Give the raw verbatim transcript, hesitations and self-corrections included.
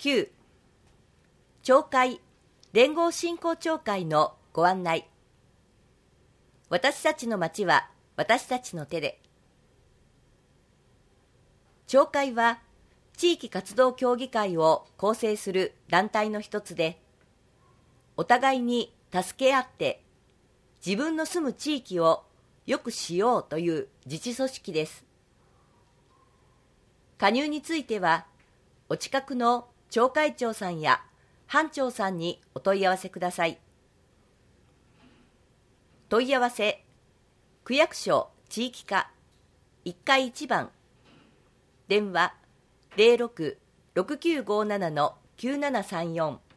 きゅう、町会連合振興協会のご案内。私たちの町は私たちの手で。町会は地域活動協議会を構成する団体の一つで、お互いに助け合って自分の住む地域を良くしようという自治組織です。加入については、お近くの町会長さんや班長さんにお問い合わせください。問い合わせ、区役所地域課いっかいいちばん、電話 ゼロろく ろくきゅうごなな きゅうななさんよん